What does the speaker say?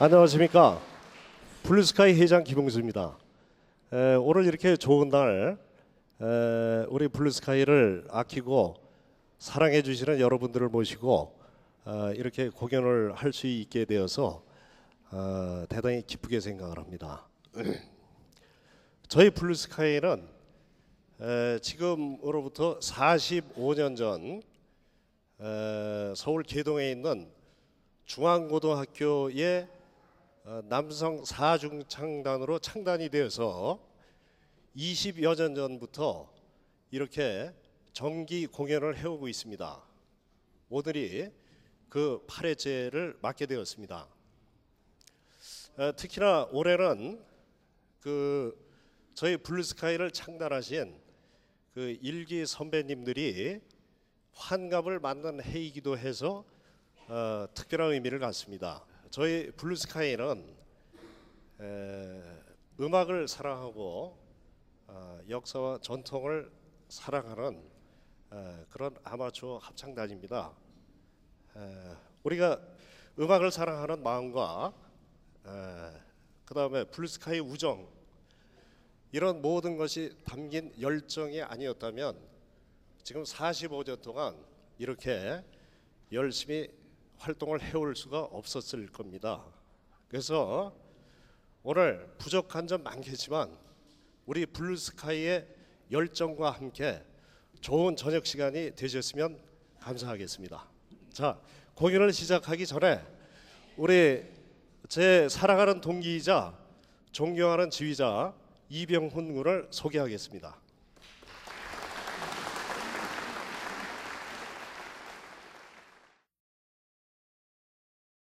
안녕하십니까. 블루스카이 회장 김홍수입니다. 오늘 이렇게 좋은 날 우리 블루스카이를 아끼고 사랑해 주시는 여러분들을 모시고 이렇게 공연을 할 수 있게 되어서 대단히 기쁘게 생각을 합니다. 저희 블루스카이는 지금으로부터 45년 전 서울 계동에 있는 중앙고등학교의 남성 사중창단으로 창단이 되어서 20여 년 전부터 이렇게 정기 공연을 해오고 있습니다. 오늘이 그 8회째를 맞게 되었습니다. 특히나 올해는 저희 블루스카이를 창단하신 그 일기 선배님들이 환갑을 맞는 해이기도 해서 특별한 의미를 갖습니다. 저희 블루스카이는 음악을 사랑하고 역사와 전통을 사랑하는 그런 아마추어 합창단입니다. 우리가 음악을 사랑하는 마음과 그 다음에 블루스카이 우정, 이런 모든 것이 담긴 열정이 아니었다면 지금 45년 동안 이렇게 열심히 활동을 해올 수가 없었을 겁니다. 그래서 오늘 부족한 점 많겠지만 우리 블루스카이의 열정과 함께 좋은 저녁 시간이 되셨으면 감사하겠습니다. 자, 공연을 시작하기 전에 우리 제 사랑하는 동기이자 존경하는 지휘자 이병훈 군을 소개하겠습니다.